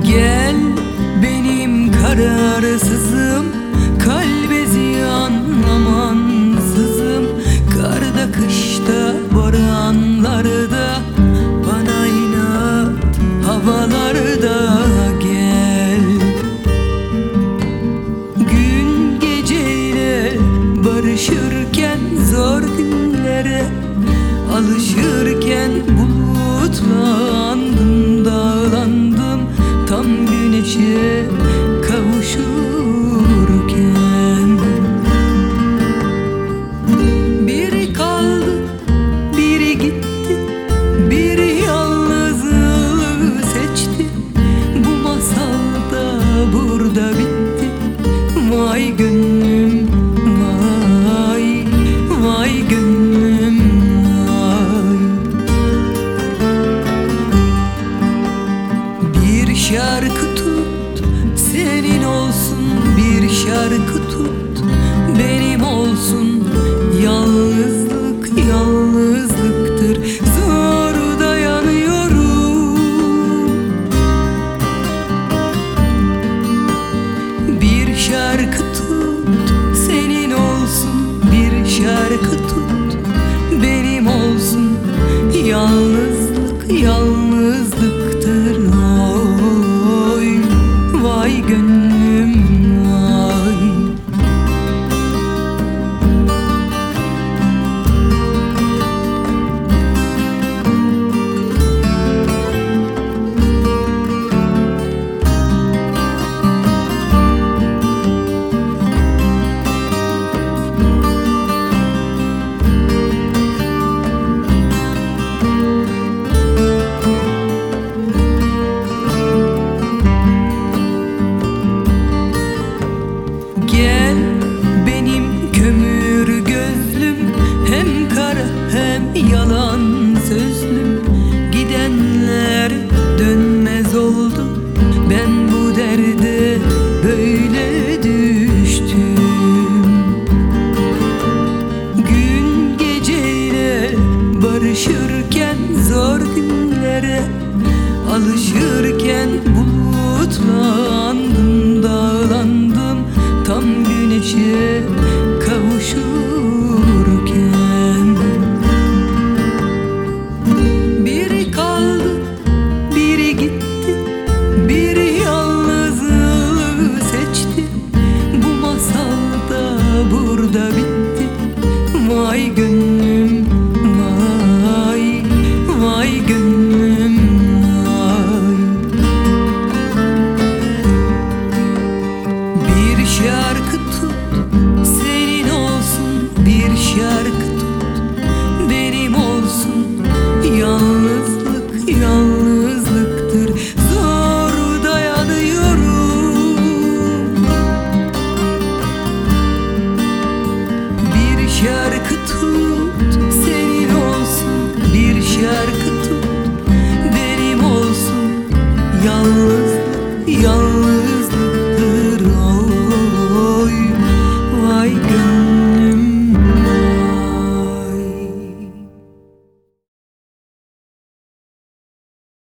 Gel benim kararsızım, kalbe ziyan amansızım. Karda kışta boranlarda, bana inat havalarda. Gel gün geceyle barışırken, zor günlere alışırken bulutlandım, dağlandım tam güneşe kavuşurken. Biri kaldı, biri gitti, biri yalnızlığı seçti. Bu masalda burada bitti. Vay gönlüm vay, vay gönlüm vay. Bir şarkı tut, senin olsun. Bir şarkı tut, benim olsun. Yalnızlık yalnızlıktır, zor dayanıyorum. Bir şarkı tut, senin olsun. Bir şarkı tut, benim olsun. Yalnızlık yalnızlıktır. Oy, vay gönlüm vay. Gel benim kömür gözlüm, hem kara hem yalan sözlüm. Gidenler dönmez oldu, ben bu derde böyle düştüm. Gün geceyle barışırken, zor günlere alışırken bulutlandım, dağlandım tam güneşe kavuşurken. Biri kaldı, biri gitti, biri yalnızlığı seçti. Bu masalda burada bitti. Vay gönlüm vay, vay gönlüm vay. Bir şarkı tut, senin olsun. Bir şarkı tut, benim olsun. Yalnızlık yalnızlıktır, zor dayanıyorum. Bir şarkı tut, senin olsun. Bir şarkı tut, benim olsun. Yalnızlık yalnızlıktır.